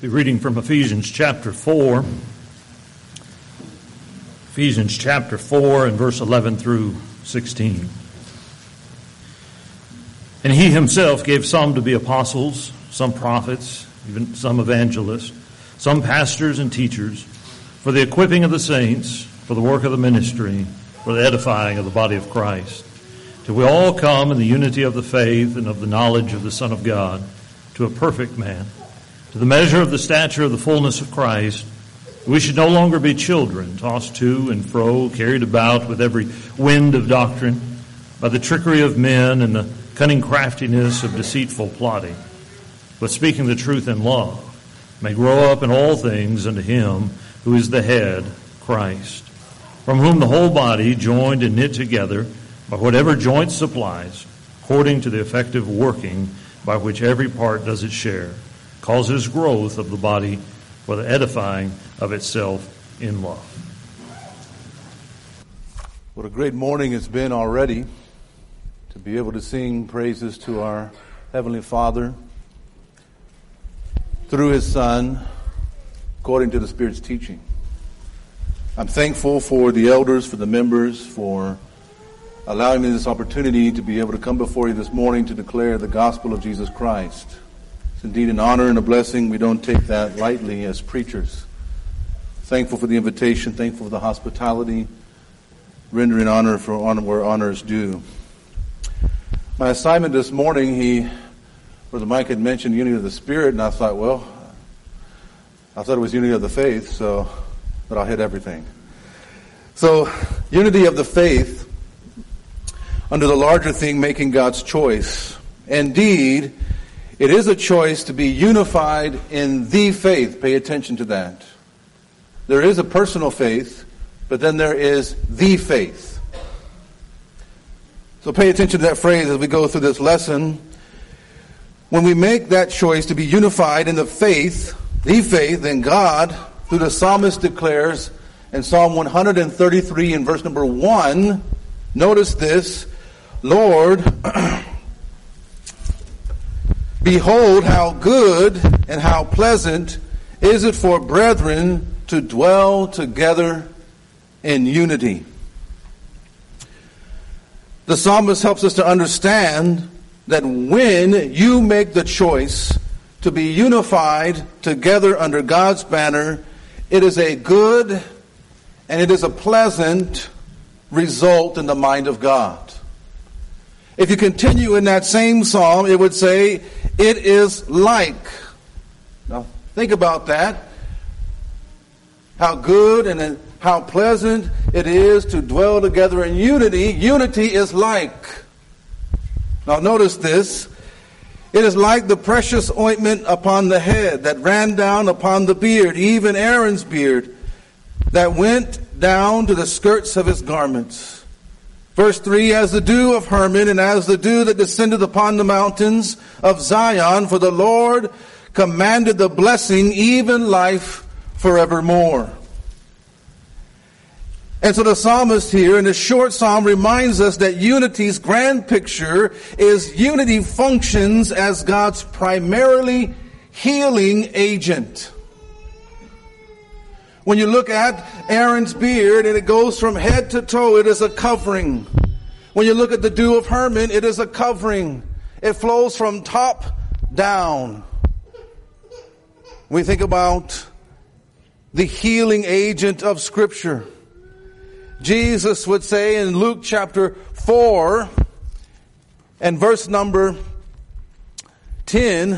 Be reading from Ephesians chapter 4. Ephesians chapter 4 and verse 11 through 16. And he himself gave some to be apostles, some prophets, even some evangelists, some pastors and teachers, for the equipping of the saints, for the work of the ministry, for the edifying of the body of Christ, till we all come in the unity of the faith and of the knowledge of the Son of God, to a perfect man, to the measure of the stature of the fullness of Christ. We should no longer be children, tossed to and fro, carried about with every wind of doctrine, by the trickery of men and the cunning craftiness of deceitful plotting, but speaking the truth in love, may grow up in all things unto him who is the head, Christ, from whom the whole body, joined and knit together by whatever joint supplies, according to the effective working by which every part does its share, causes growth of the body for the edifying of itself in love. What a great morning it's been already to be able to sing praises to our Heavenly Father through His Son, according to the Spirit's teaching. I'm thankful for the elders, for the members, for allowing me this opportunity to be able to come before you this morning to declare the gospel of Jesus Christ. It's indeed an honor and a blessing. We don't take that lightly as preachers. Thankful for the invitation, thankful for the hospitality, rendering honor for honor where honor is due. My assignment this morning, Brother Mike had mentioned unity of the Spirit, and I thought, it was unity of the faith, but I'll hit everything. So, unity of the faith, under the larger theme, making God's choice. Indeed, it is a choice to be unified in the faith. Pay attention to that. There is a personal faith, but then there is the faith. So pay attention to that phrase as we go through this lesson. When we make that choice to be unified in the faith, then God, through the psalmist, declares in Psalm 133 in verse number 1, notice this, Lord, behold how good and how pleasant is it for brethren to dwell together in unity. The psalmist helps us to understand that when you make the choice to be unified together under God's banner, it is a good and it is a pleasant result in the mind of God. If you continue in that same psalm, it would say, it is like. Now, think about that. How good and how pleasant it is to dwell together in unity. Unity is like. Now, notice this. It is like the precious ointment upon the head that ran down upon the beard, even Aaron's beard, that went down to the skirts of his garments. Verse 3, as the dew of Hermon and as the dew that descended upon the mountains of Zion, for the Lord commanded the blessing, even life forevermore. And so the psalmist here in this short psalm reminds us that unity's grand picture is unity functions as God's primarily healing agent. When you look at Aaron's beard and it goes from head to toe, it is a covering. When you look at the dew of Hermon, it is a covering. It flows from top down. We think about the healing agent of Scripture. Jesus would say in Luke chapter 4 and verse number 10,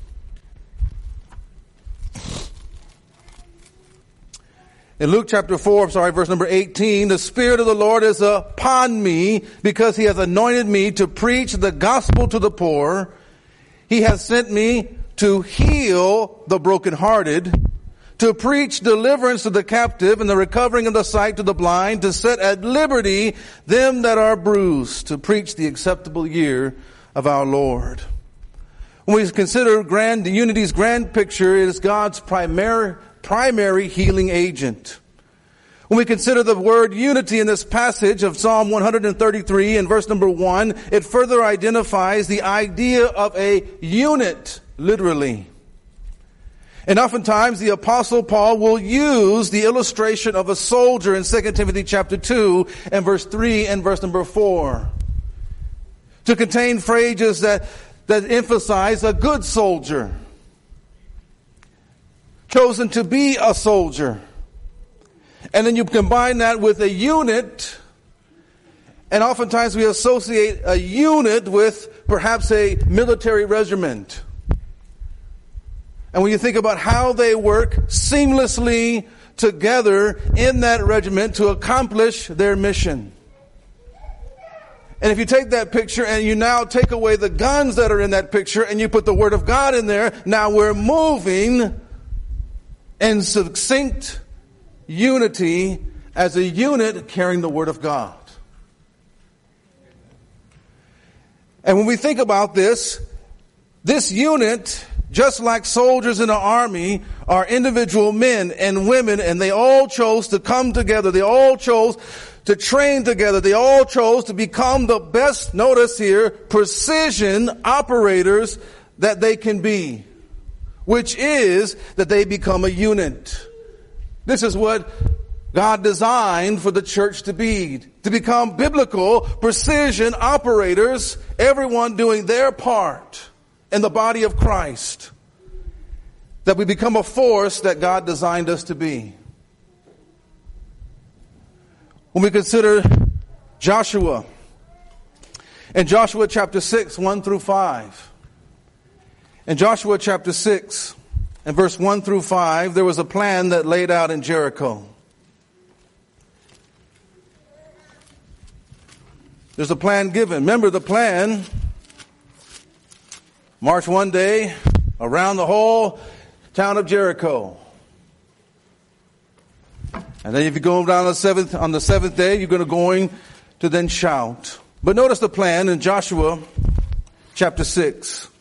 in Luke chapter 4, verse number 18, the Spirit of the Lord is upon me because He has anointed me to preach the gospel to the poor. He has sent me to heal the brokenhearted, to preach deliverance to the captive and the recovering of the sight to the blind, to set at liberty them that are bruised, to preach the acceptable year of our Lord. When we consider unity's grand picture, it is God's primary healing agent. When we consider the word unity in this passage of Psalm 133 and verse number 1, it further identifies the idea of a unit, literally. And oftentimes the Apostle Paul will use the illustration of a soldier in 2 Timothy chapter 2 and verse 3 and verse number 4 to contain phrases that emphasize a good soldier, chosen to be a soldier. And then you combine that with a unit, and oftentimes we associate a unit with perhaps a military regiment. And when you think about how they work seamlessly together in that regiment to accomplish their mission. And if you take that picture and you now take away the guns that are in that picture and you put the Word of God in there, now we're moving in succinct unity as a unit carrying the Word of God. And when we think about this unit, just like soldiers in an army, are individual men and women, and they all chose to come together. They all chose to train together. They all chose to become the best, notice here, precision operators that they can be, which is that they become a unit. This is what God designed for the church to be, to become biblical precision operators, everyone doing their part in the body of Christ, that we become a force that God designed us to be. When we consider Joshua, in Joshua chapter 6, 1 through 5, in Joshua chapter 6 and verse 1 through 5, there was a plan that laid out in Jericho. There's a plan given. Remember the plan: march one day around the whole town of Jericho. And then if you go down on the seventh day, you're going to then shout. But notice the plan in Joshua chapter 6.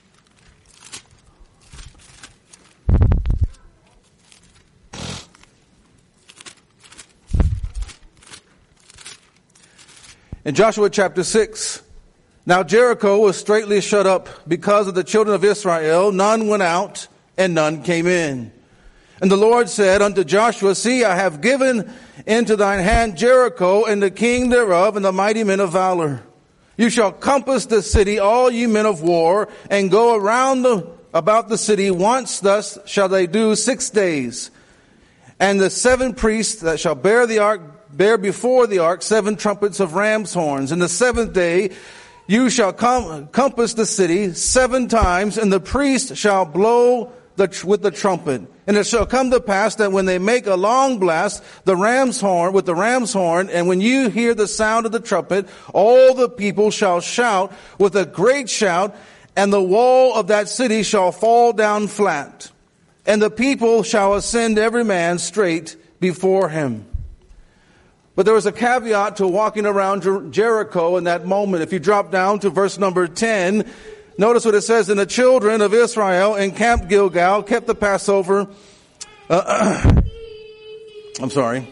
In Joshua chapter 6, now Jericho was straitly shut up because of the children of Israel. None went out and none came in. And the Lord said unto Joshua, See, I have given into thine hand Jericho and the king thereof and the mighty men of valor. You shall compass the city, all ye men of war, and go around about the city once. Thus shall they do 6 days. And the 7 priests that shall bear the ark bear before the ark 7 trumpets of ram's horns. And the 7th day you shall compass the city 7 times, and the priest shall blow with the trumpet. And it shall come to pass that when they make a long blast, with the ram's horn, and when you hear the sound of the trumpet, all the people shall shout with a great shout, and the wall of that city shall fall down flat, and the people shall ascend every man straight before him. But there was a caveat to walking around Jericho in that moment. If you drop down to verse number 10, notice what it says: And the children of Israel encamped Gilgal, kept the Passover. I'm sorry.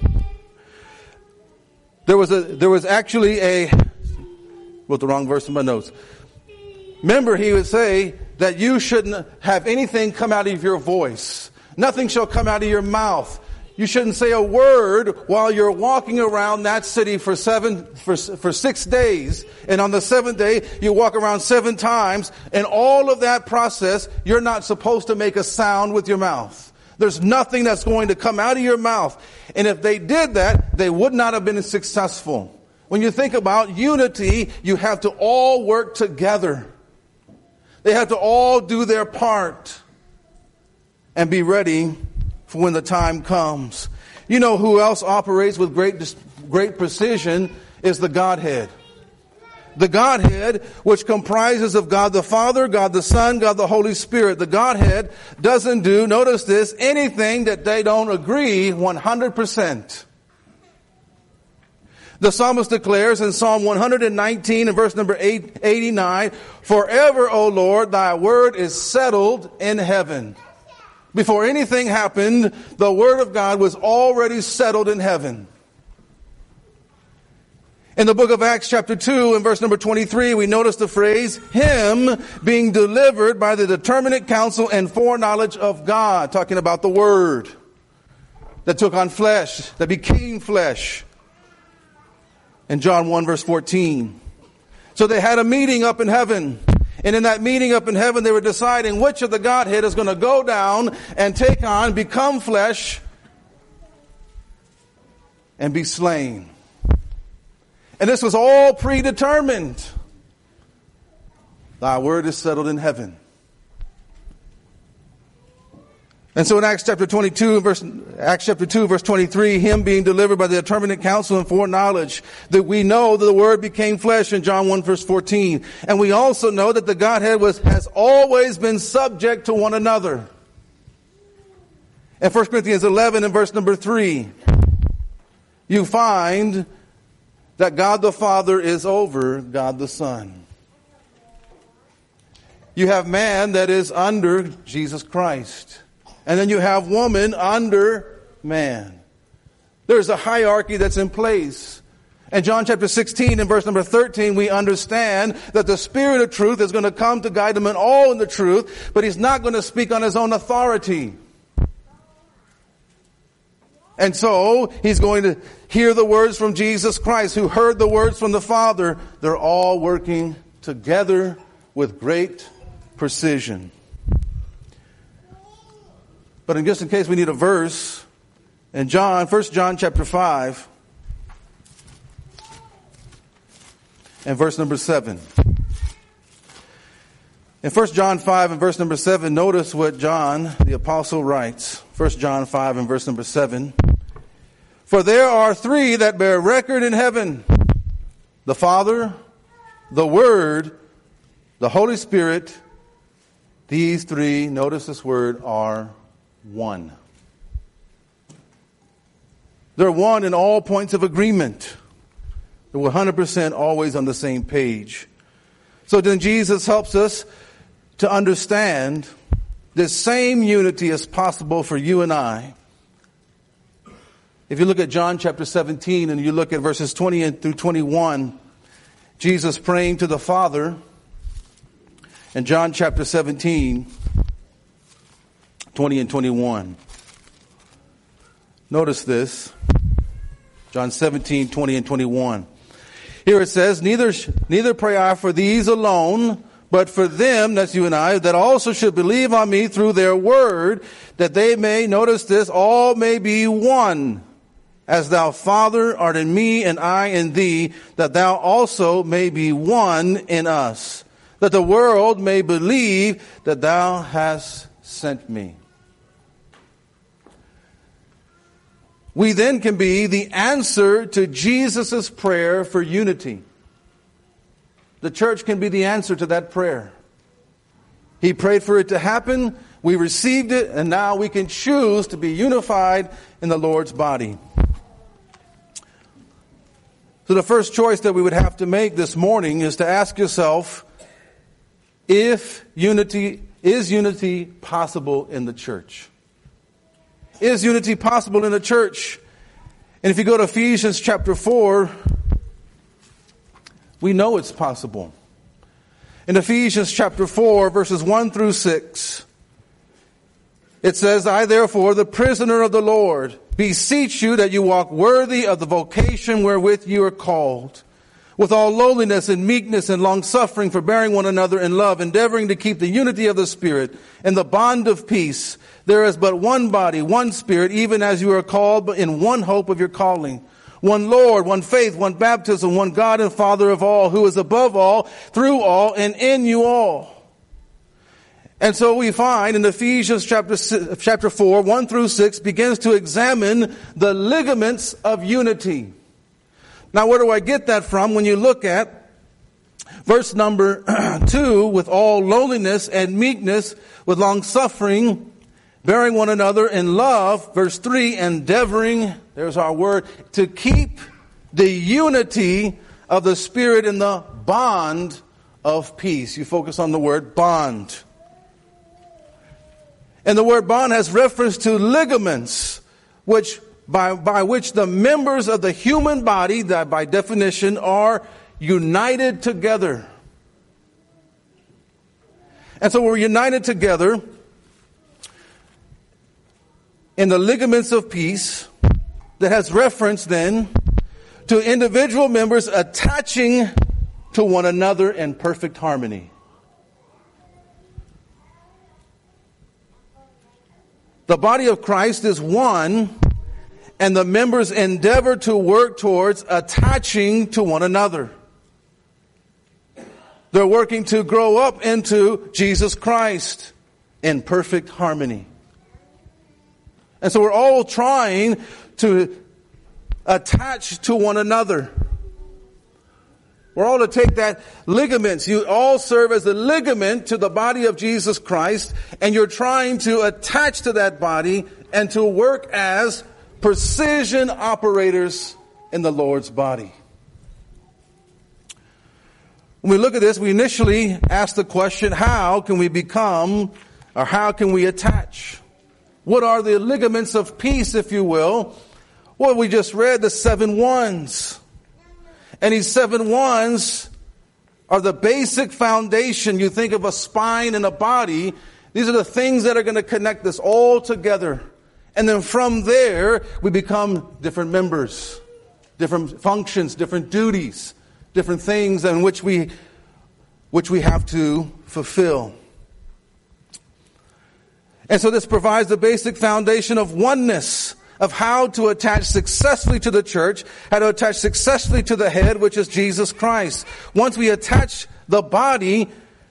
There was actually wrote the wrong verse in my notes. Remember, he would say that you shouldn't have anything come out of your voice. Nothing shall come out of your mouth. You shouldn't say a word while you're walking around that city for 6 days. And on the 7th day, you walk around 7 times. And all of that process, you're not supposed to make a sound with your mouth. There's nothing that's going to come out of your mouth. And if they did that, they would not have been successful. When you think about unity, you have to all work together. They have to all do their part and be ready for when the time comes. You know who else operates with great precision is the Godhead. The Godhead, which comprises of God the Father, God the Son, God the Holy Spirit. The Godhead doesn't do, notice this, anything that they don't agree 100%. The psalmist declares in Psalm 119 and verse number 89, Forever, O Lord, thy word is settled in heaven. Before anything happened, the word of God was already settled in heaven. In the book of Acts chapter 2 and verse number 23, we notice the phrase, him being delivered by the determinate counsel and foreknowledge of God, talking about the Word that took on flesh, that became flesh. In John 1 verse 14. So they had a meeting up in heaven. And in that meeting up in heaven, they were deciding which of the Godhead is going to go down and take on, become flesh, and be slain. And this was all predetermined. Thy word is settled in heaven. And so in Acts chapter 2 verse 23, him being delivered by the determinate counsel and foreknowledge, that we know that the word became flesh in John 1 verse 14. And we also know that the Godhead has always been subject to one another. In 1 Corinthians 11 and verse number 3, you find that God the Father is over God the Son. You have man that is under Jesus Christ. And then you have woman under man. There's a hierarchy that's in place. In John chapter 16 and verse number 13, we understand that the Spirit of truth is going to come to guide them in all in the truth, but he's not going to speak on his own authority. And so, he's going to hear the words from Jesus Christ, who heard the words from the Father. They're all working together with great precision. But just in case we need a verse, in 1 John chapter 5, and verse number 7. In 1 John 5 and verse number 7, notice what John, the apostle, writes. 1 John 5 and verse number 7. For there are three that bear record in heaven, the Father, the Word, the Holy Spirit. These three, notice this word, are one. They're one in all points of agreement. They're 100% always on the same page. So then Jesus helps us to understand this same unity is possible for you and I. If you look at John chapter 17 and you look at verses 20 through 21, Jesus praying to the Father. In John chapter 17, 20 and 21. Notice this. John 17, 20 and 21. Here it says, Neither pray I for these alone, but for them, that's you and I, that also should believe on me through their word, that they may, notice this, all may be one, as thou, Father, art in me and I in thee, that thou also may be one in us, that the world may believe that thou hast sent me. We then can be the answer to Jesus' prayer for unity. The church can be the answer to that prayer. He prayed for it to happen, we received it, and now we can choose to be unified in the Lord's body. So the first choice that we would have to make this morning is to ask yourself, is unity possible in the church? Is unity possible in the church? And if you go to Ephesians chapter 4, we know it's possible. In Ephesians chapter 4, verses 1 through 6, it says, I therefore, the prisoner of the Lord, beseech you that you walk worthy of the vocation wherewith you are called, with all lowliness and meekness and long-suffering, forbearing one another in love, endeavoring to keep the unity of the Spirit and the bond of peace. There is but one body, one Spirit, even as you are called, but in one hope of your calling. One Lord, one faith, one baptism, one God and Father of all, who is above all, through all, and in you all. And so we find in Ephesians chapter 4, 1 through 6, begins to examine the ligaments of unity. Now, where do I get that from? When you look at verse number 2, with all lowliness and meekness, with long suffering, bearing one another in love. Verse 3, endeavoring, there's our word, to keep the unity of the Spirit in the bond of peace. You focus on the word bond. And the word bond has reference to ligaments, which by which the members of the human body, that by definition are united together. And so we're united together in the ligaments of peace that has reference then to individual members attaching to one another in perfect harmony. The body of Christ is one, and the members endeavor to work towards attaching to one another. They're working to grow up into Jesus Christ in perfect harmony. And so we're all trying to attach to one another. We're all to take that ligaments. You all serve as a ligament to the body of Jesus Christ, and you're trying to attach to that body and to work as precision operators in the Lord's body. When we look at this, we initially ask the question, how can we become, or how can we attach? What are the ligaments of peace, if you will? Well, we just read the 7 ones. And these 7 ones are the basic foundation. You think of a spine and a body. These are the things that are going to connect us all together. And then from there, we become different members, different functions, different duties, different things in which we have to fulfill. And so this provides the basic foundation of oneness, of how to attach successfully to the church, how to attach successfully to the head, which is Jesus Christ. Once we attach, the body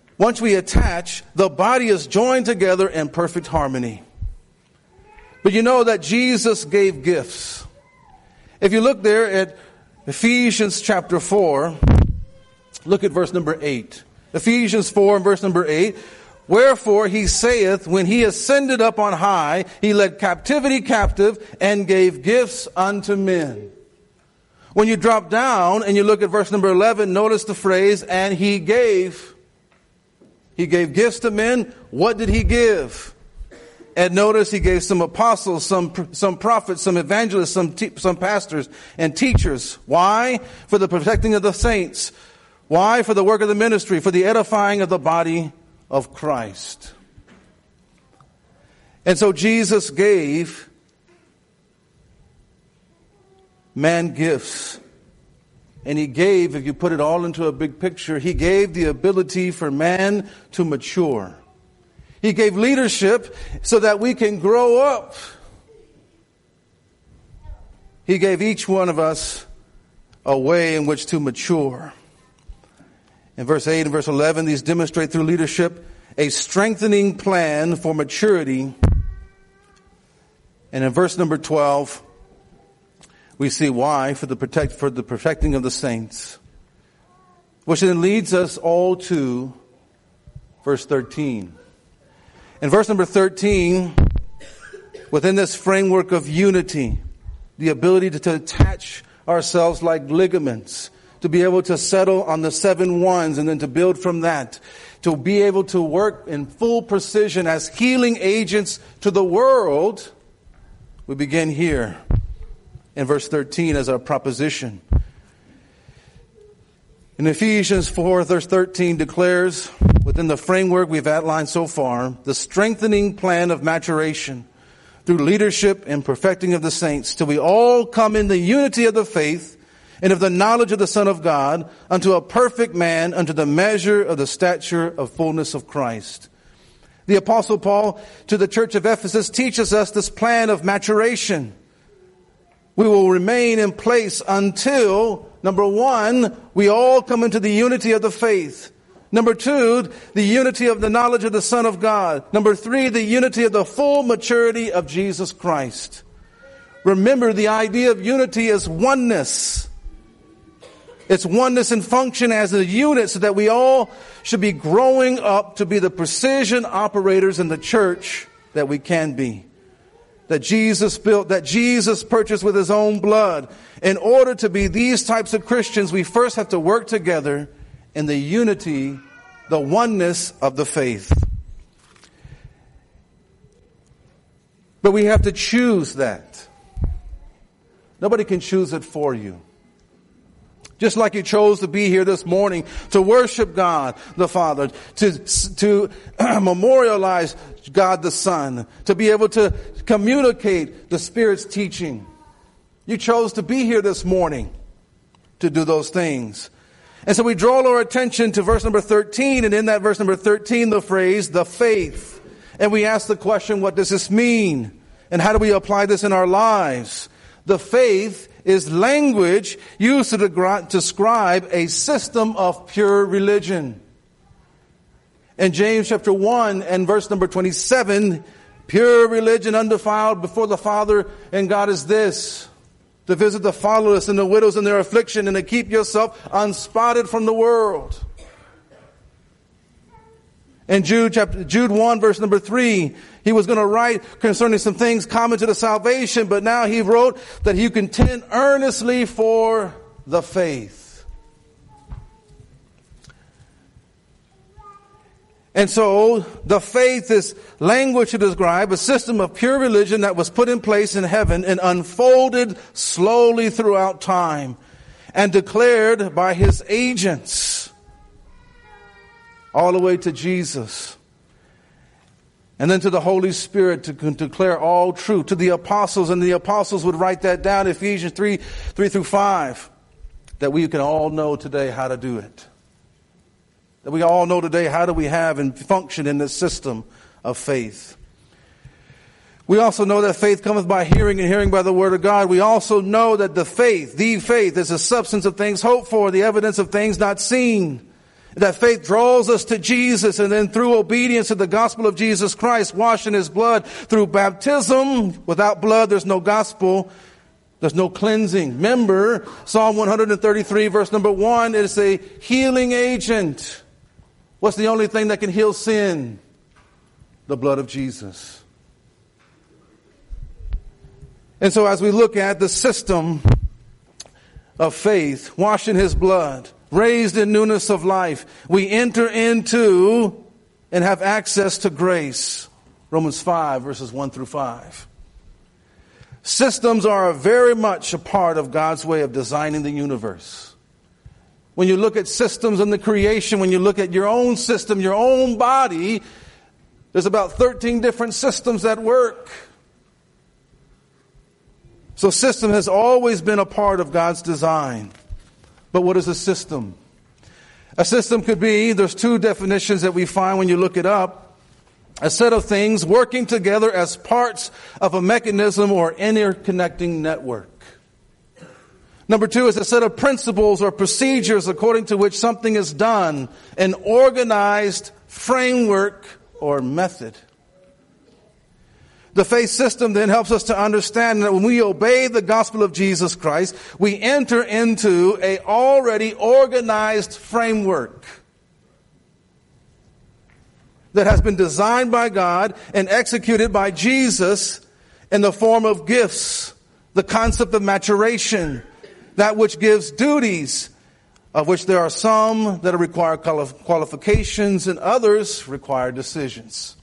is joined together in perfect harmony. But you know that Jesus gave gifts. If you look there at Ephesians chapter 4, look at verse number 8. Ephesians 4 and verse number 8. Wherefore he saith, when he ascended up on high, he led captivity captive and gave gifts unto men. When you drop down and you look at verse number 11, notice the phrase, and he gave gifts to men. What did he give? And notice he gave some apostles, some prophets, some evangelists, some pastors and teachers. Why? For the protecting of the saints. Why? For the work of the ministry, for the edifying of the body of Christ. And so Jesus gave man gifts. And he gave, if you put it all into a big picture, he gave the ability for man to mature. He gave leadership so that we can grow up. He gave each one of us a way in which to mature. In verse 8 and verse 11, these demonstrate through leadership a strengthening plan for maturity. And in verse number 12, we see why, for the perfecting of the saints. Which then leads us all to verse 13. In verse number 13, within this framework of unity, the ability to attach ourselves like ligaments, to be able to settle on the 7 ones and then to build from that, to be able to work in full precision as healing agents to the world. We begin here in verse 13 as our proposition. In Ephesians 4, verse 13 declares, within the framework we've outlined so far, the strengthening plan of maturation through leadership and perfecting of the saints, till we all come in the unity of the faith and of the knowledge of the Son of God, unto a perfect man, unto the measure of the stature of fullness of Christ. The Apostle Paul to the church of Ephesus teaches us this plan of maturation. We will remain in place until, number 1, we all come into the unity of the faith. Number 2, the unity of the knowledge of the Son of God. Number 3, the unity of the full maturity of Jesus Christ. Remember, the idea of unity is oneness. It's oneness in function as a unit, so that we all should be growing up to be the precision operators in the church that we can be. That Jesus built, that Jesus purchased with his own blood. In order to be these types of Christians, we first have to work together in the unity, the oneness of the faith. But we have to choose that. Nobody can choose it for you. Just like you chose to be here this morning to worship God the Father, to memorialize God the Son, to be able to communicate the Spirit's teaching. You chose to be here this morning to do those things. And so we draw our attention to verse number 13, and in that verse number 13, the phrase, the faith. And we ask the question, what does this mean? And how do we apply this in our lives? The faith is language used to describe a system of pure religion. In James chapter 1 and verse number 27, pure religion undefiled before the Father and God is this: to visit the fatherless and the widows in their affliction, and to keep yourself unspotted from the world. In Jude 1 verse number 3, he was going to write concerning some things common to the salvation, but now he wrote that you contend earnestly for the faith. And so the faith is language to describe a system of pure religion that was put in place in heaven and unfolded slowly throughout time and declared by his agents all the way to Jesus. And then to the Holy Spirit to declare all truth. To the apostles, and the apostles would write that down, Ephesians 3 through 5, that we can all know today how to do it. That we all know today how do we have and function in this system of faith. We also know that faith cometh by hearing, and hearing by the word of God. We also know that the faith is the substance of things hoped for, the evidence of things not seen. That faith draws us to Jesus, and then through obedience to the gospel of Jesus Christ, washed in his blood, through baptism. Without blood, there's no gospel. There's no cleansing. Remember, Psalm 133 verse number 1, it is a healing agent. What's the only thing that can heal sin? The blood of Jesus. And so as we look at the system of faith, washed in his blood, raised in newness of life, we enter into and have access to grace. Romans 5 verses 1 through 5. Systems are very much a part of God's way of designing the universe. When you look at systems in the creation, when you look at your own system, your own body, there's about 13 different systems that work. So system has always been a part of God's design. But what is a system? A system could be, there's two definitions that we find when you look it up. A set of things working together as parts of a mechanism or interconnecting network. Number two is a set of principles or procedures according to which something is done, an organized framework or method. The faith system then helps us to understand that when we obey the gospel of Jesus Christ, we enter into a already organized framework that has been designed by God and executed by Jesus in the form of gifts, the concept of maturation, that which gives duties, of which there are some that require qualifications and others require decisions.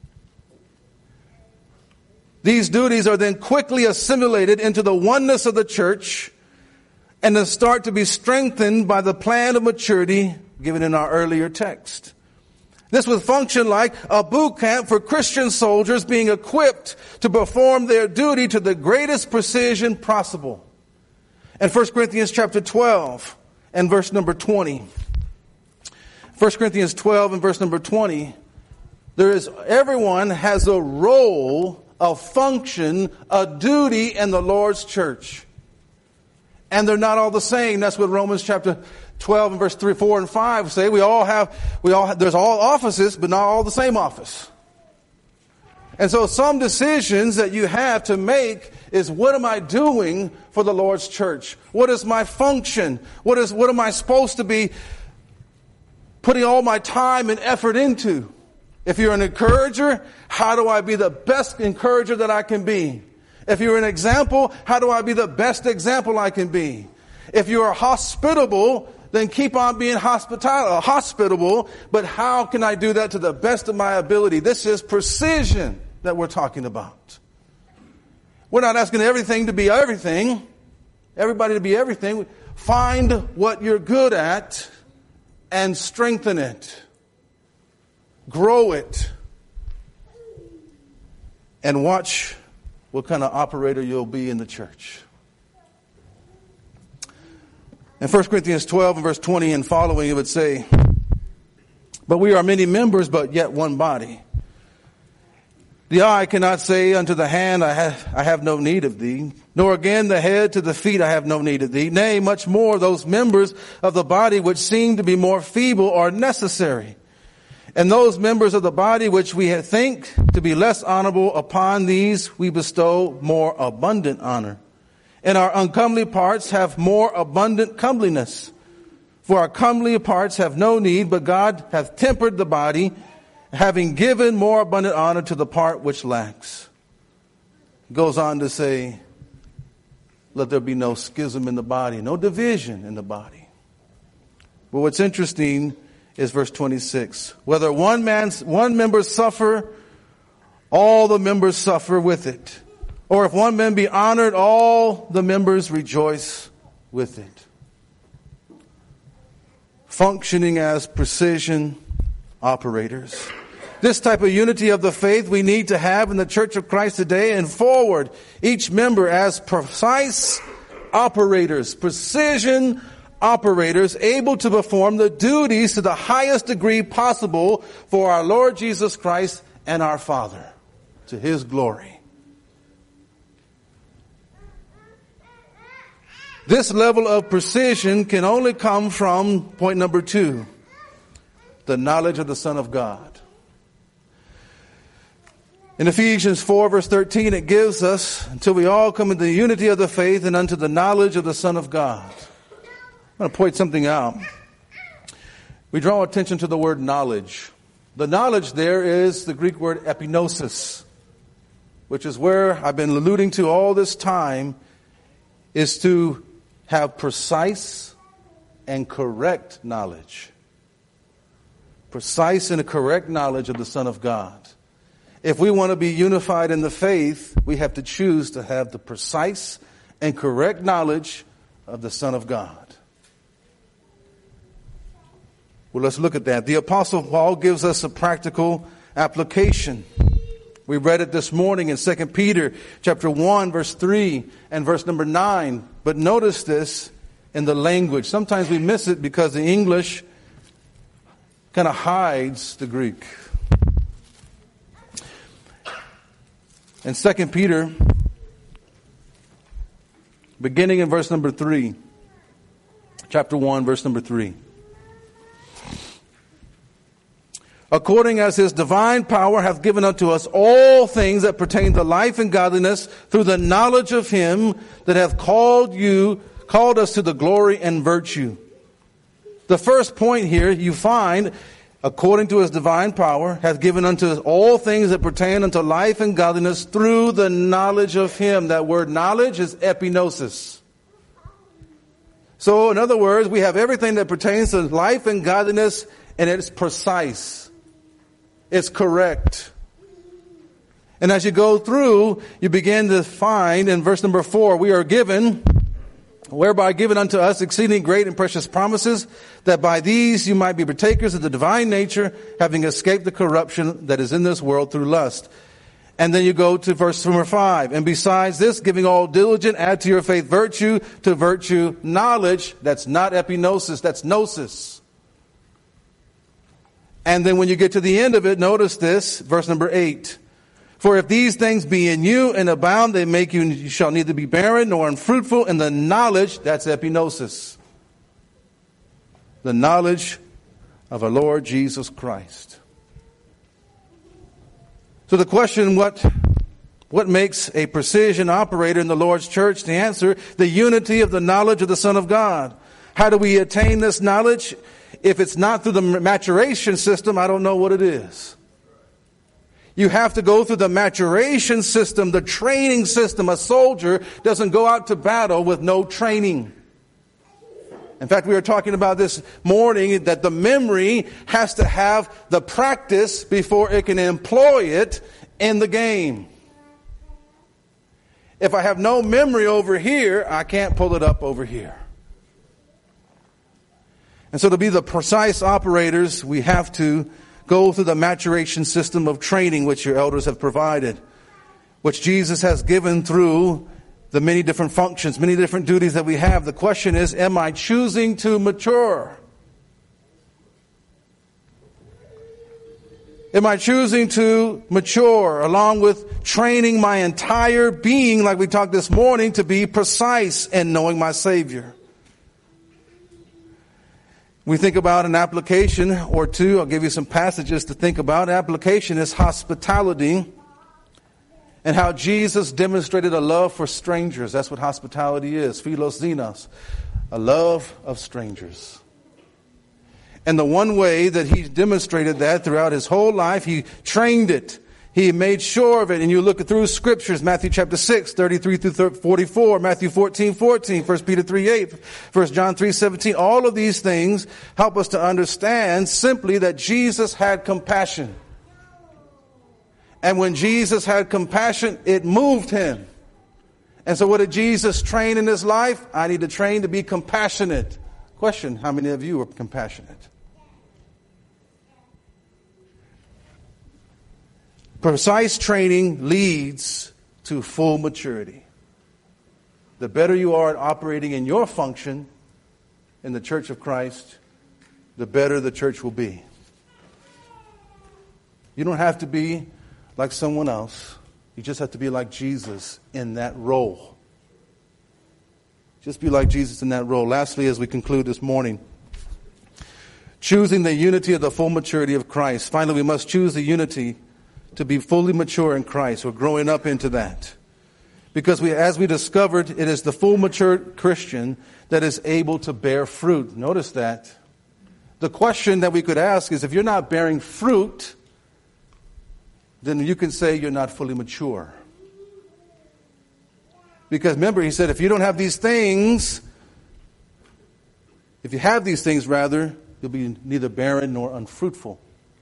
These duties are then quickly assimilated into the oneness of the church and then start to be strengthened by the plan of maturity given in our earlier text. This would function like a boot camp for Christian soldiers being equipped to perform their duty to the greatest precision possible. In 1 Corinthians chapter 12 and verse number 20. 1 Corinthians 12 and verse number 20. Everyone has a role, a function, a duty in the Lord's church. And they're not all the same. That's what Romans chapter 12 and verse 3, 4, and 5 say. There's all offices, but not all the same office. And so some decisions that you have to make is, what am I doing for the Lord's church? What is my function? What am I supposed to be putting all my time and effort into? If you're an encourager, how do I be the best encourager that I can be? If you're an example, how do I be the best example I can be? If you are hospitable, then keep on being hospitable, but how can I do that to the best of my ability? This is precision that we're talking about. We're not asking everything to be everything. everybody to be everything. Find what you're good at and strengthen it. Grow it. And watch what kind of operator you'll be in the church. In 1 Corinthians 12 and verse 20 and following, it would say, but we are many members, but yet one body. The eye cannot say unto the hand, I have no need of thee, nor again the head to the feet, I have no need of thee. Nay, much more, those members of the body which seem to be more feeble are necessary. And those members of the body which we think to be less honorable, upon these we bestow more abundant honor. And our uncomely parts have more abundant comeliness. For our comely parts have no need, but God hath tempered the body, having given more abundant honor to the part which lacks. He goes on to say, let there be no schism in the body, no division in the body. But what's interesting is verse 26. Whether one member suffer, all the members suffer with it. Or if one man be honored, all the members rejoice with it. Functioning as precision operators. This type of unity of the faith we need to have in the Church of Christ today and forward. Each member as precise operators, precision operators, able to perform the duties to the highest degree possible for our Lord Jesus Christ and our Father, to His glory. This level of precision can only come from point number 2, the knowledge of the Son of God. In Ephesians 4 verse 13, it gives us, until we all come into the unity of the faith and unto the knowledge of the Son of God. I'm going to point something out. We draw attention to the word knowledge. The knowledge there is the Greek word epignosis, which is where I've been alluding to all this time, is to have precise and correct knowledge. Precise and correct knowledge of the Son of God. If we want to be unified in the faith, we have to choose to have the precise and correct knowledge of the Son of God. Well, let's look at that. The Apostle Paul gives us a practical application. We read it this morning in 2 Peter chapter 1, verse 3 and verse number 9. But notice this in the language. Sometimes we miss it because the English kind of hides the Greek. In 2 Peter, beginning in verse number 3, chapter 1, verse number 3. According as His divine power hath given unto us all things that pertain to life and godliness, through the knowledge of Him that hath called us to the glory and virtue. The first point here you find, according to His divine power, hath given unto us all things that pertain unto life and godliness through the knowledge of Him. That word knowledge is epignosis. So, in other words, we have everything that pertains to life and godliness, and it's precise. It's correct. And as you go through, you begin to find in verse number 4, we are given, whereby given unto us exceeding great and precious promises, that by these you might be partakers of the divine nature, having escaped the corruption that is in this world through lust. And then you go to verse number 5. And besides this, giving all diligence, add to your faith virtue, to virtue knowledge. That's not epignosis, that's gnosis. And then when you get to the end of it, notice this, verse number 8. For if these things be in you and abound, they make you shall neither be barren nor unfruitful in the knowledge, that's epignosis. The knowledge of our Lord Jesus Christ. So the question, what makes a precision operator in the Lord's church? To answer, the unity of the knowledge of the Son of God. How do we attain this knowledge? If it's not through the maturation system, I don't know what it is. You have to go through the maturation system, the training system. A soldier doesn't go out to battle with no training. In fact, we were talking about this morning that the memory has to have the practice before it can employ it in the game. If I have no memory over here, I can't pull it up over here. And so to be the precise operators, we have to go through the maturation system of training which your elders have provided, which Jesus has given through the many different functions, many different duties that we have. The question is, am I choosing to mature? Am I choosing to mature along with training my entire being, like we talked this morning, to be precise in knowing my Savior? We think about an application or two. I'll give you some passages to think about. Application is hospitality and how Jesus demonstrated a love for strangers. That's what hospitality is. Philos xenos, a love of strangers. And the one way that he demonstrated that throughout his whole life, he trained it. He made sure of it. And you look through scriptures, Matthew chapter 6, 33 through 44, Matthew 14, 14, 1 Peter 3, 8, 1 John 3, 17. All of these things help us to understand simply that Jesus had compassion. And when Jesus had compassion, it moved him. And so what did Jesus train in his life? I need to train to be compassionate. Question, how many of you are compassionate? Precise training leads to full maturity. The better you are at operating in your function in the Church of Christ, the better the church will be. You don't have to be like someone else. You just have to be like Jesus in that role. Just be like Jesus in that role. Lastly, as we conclude this morning, choosing the unity of the full maturity of Christ. Finally, we must choose the unity to be fully mature in Christ. We're growing up into that. Because as we discovered, it is the full mature Christian that is able to bear fruit. Notice that. The question that we could ask is, if you're not bearing fruit, then you can say you're not fully mature. Because remember, he said, if you don't have these things, if you have these things rather, you'll be neither barren nor unfruitful.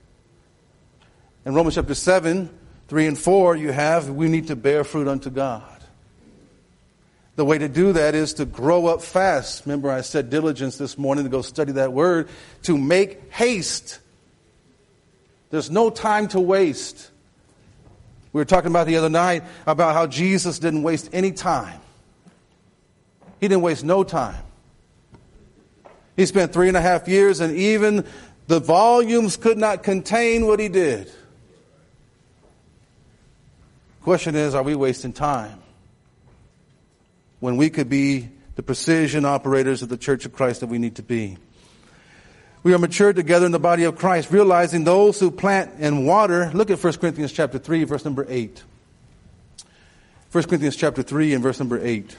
In Romans chapter 7, 3 and 4, we need to bear fruit unto God. The way to do that is to grow up fast. Remember, I said diligence this morning to go study that word. To make haste. There's no time to waste. We were talking about the other night about how Jesus didn't waste any time. He didn't waste no time. He spent 3.5 years, and even the volumes could not contain what he did. Question is, are we wasting time when we could be the precision operators of the Church of Christ that we need to be? We are matured together in the body of Christ, realizing those who plant and water. Look at 1 Corinthians chapter 3, verse number 8. 1 Corinthians chapter 3 and verse number 8.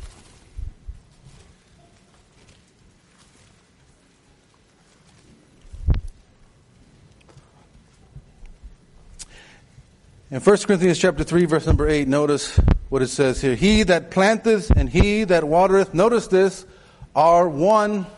In 1 Corinthians chapter 3, verse number 8, notice what it says here. He that planteth and he that watereth, notice this, are one.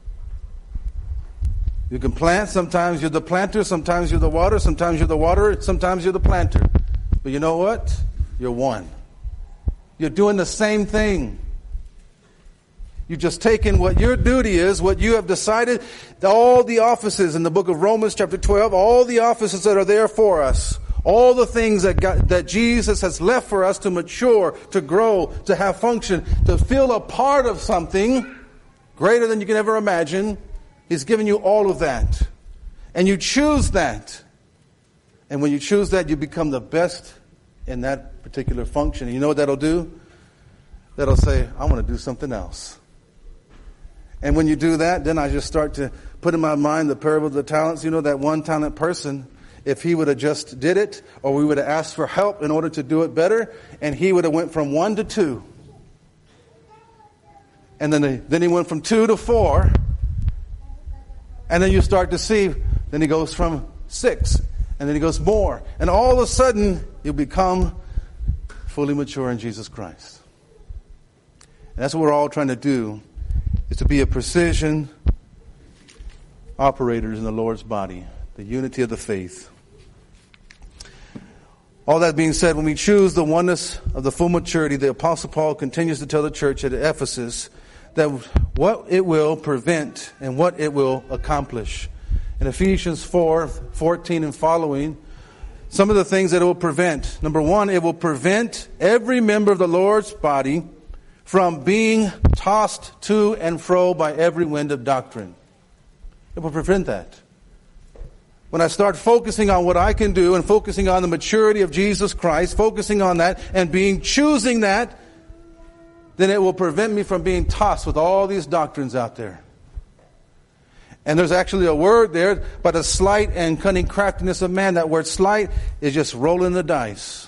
You can plant, sometimes you're the planter, sometimes you're the water, sometimes you're the waterer, sometimes you're the planter. But you know what? You're one. You're doing the same thing. You've just taken what your duty is, what you have decided. All the offices in the book of Romans chapter 12, all the offices that are there for us, all the things that Jesus has left for us to mature, to grow, to have function, to feel a part of something greater than you can ever imagine. He's given you all of that. And you choose that. And when you choose that, you become the best in that particular function. And you know what that'll do? That'll say, I want to do something else. And when you do that, then I just start to put in my mind the parable of the talents. You know, that one talent person, if he would have just did it, or we would have asked for help in order to do it better, and he would have went from 1 to 2. And then he went from 2 to 4. And then you start to see, then he goes from 6, and then he goes more. And all of a sudden, you become fully mature in Jesus Christ. And that's what we're all trying to do, is to be a precision operators in the Lord's body, the unity of the faith. All that being said, when we choose the oneness of the full maturity, the Apostle Paul continues to tell the church at Ephesus that what it will prevent and what it will accomplish. In Ephesians 4:14 and following, some of the things that it will prevent. Number one, it will prevent every member of the Lord's body from being tossed to and fro by every wind of doctrine. It will prevent that. When I start focusing on what I can do and focusing on the maturity of Jesus Christ, focusing on that and choosing that, then it will prevent me from being tossed with all these doctrines out there. And there's actually a word there, by the sleight and cunning craftiness of man. That word sleight is just rolling the dice.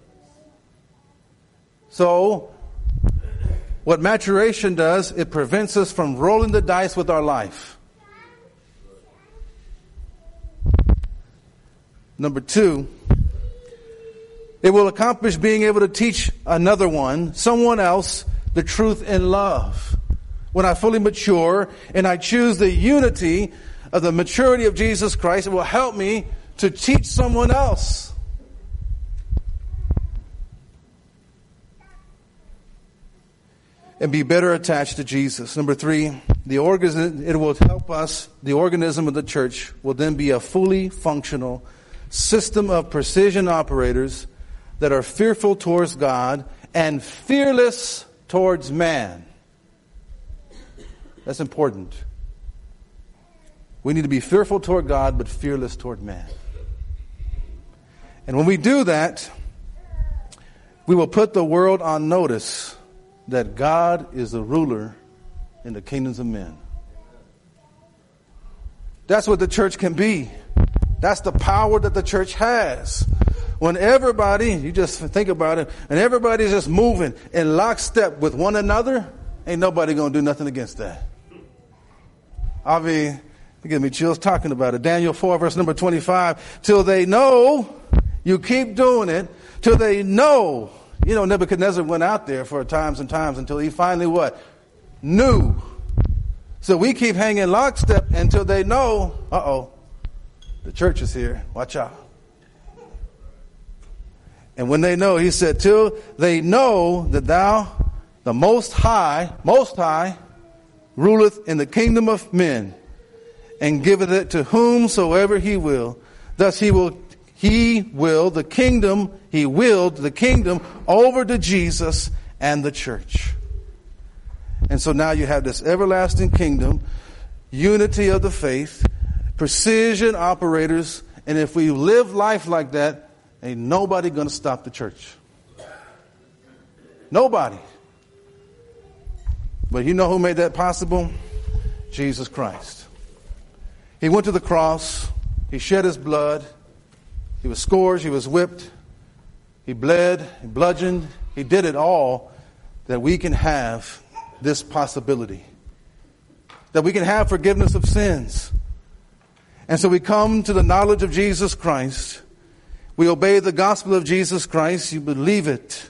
So, what maturation does, it prevents us from rolling the dice with our life. Number two, it will accomplish being able to teach someone else, the truth in love. When I fully mature and I choose the unity of the maturity of Jesus Christ, it will help me to teach someone else. And be better attached to Jesus. Number three, it will help us, the organism of the church will then be a fully functional system of precision operators that are fearful towards God and fearless towards man. That's important. We need to be fearful toward God, but fearless toward man. And when we do that, we will put the world on notice that God is the ruler in the kingdoms of men. That's what the church can be. That's the power that the church has. When everybody, you just think about it, and everybody's just moving in lockstep with one another, ain't nobody going to do nothing against that. I mean, it gives me chills talking about it. Daniel 4, verse number 25. Till they know, you keep doing it, till they know. You know, Nebuchadnezzar went out there for times and times until he finally what? Knew. So we keep hanging lockstep until they know, the church is here. Watch out. And when they know, he said, till they know that thou, the Most High, ruleth in the kingdom of men, and giveth it to whomsoever he will. Thus he willed the kingdom over to Jesus and the church. And so now you have this everlasting kingdom, unity of the faith, precision operators, and if we live life like that, ain't nobody going to stop the church. Nobody. But you know who made that possible? Jesus Christ. He went to the cross. He shed his blood. He was scourged. He was whipped. He bled. He bludgeoned. He did it all that we can have this possibility. That we can have forgiveness of sins. And so we come to the knowledge of Jesus Christ. We obey the gospel of Jesus Christ. You believe it.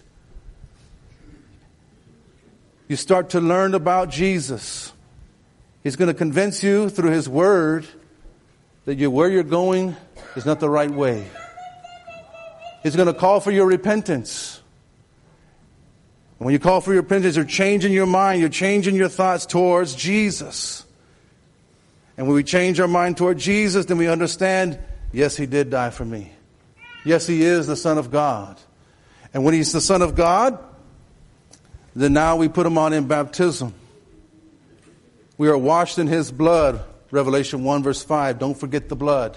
You start to learn about Jesus. He's going to convince you through his word that where you're going is not the right way. He's going to call for your repentance. And when you call for your repentance, you're changing your mind. You're changing your thoughts towards Jesus. And when we change our mind toward Jesus, then we understand, yes, he did die for me. Yes, he is the Son of God. And when he's the Son of God, then now we put him on in baptism. We are washed in his blood. Revelation 1 verse 5. Don't forget the blood.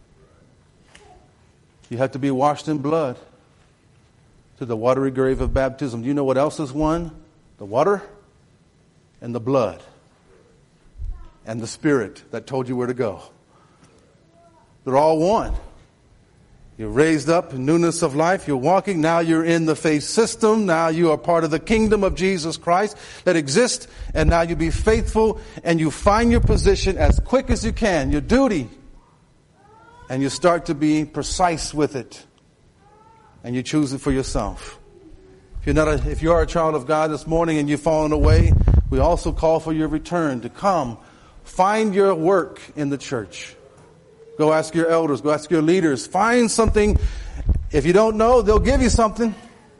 You have to be washed in blood to the watery grave of baptism. Do you know what else is one? The water and the blood. And the Spirit that told you where to go. They're all one. You're raised up in newness of life. You're walking. Now you're in the faith system. Now you are part of the kingdom of Jesus Christ that exists. And now you be faithful and you find your position as quick as you can, your duty. And you start to be precise with it. And you choose it for yourself. If you are a child of God this morning and you've fallen away, we also call for your return to come. Find your work in the church. Go ask your elders. Go ask your leaders. Find something If you don't know, they'll give you something.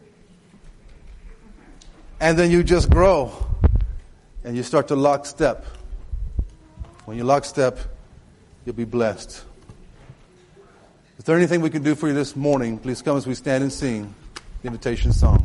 And then you just grow. And you start to lock step. When you lock step, you'll be blessed. Is there anything we can do for you this morning? Please come as we stand and sing the invitation song.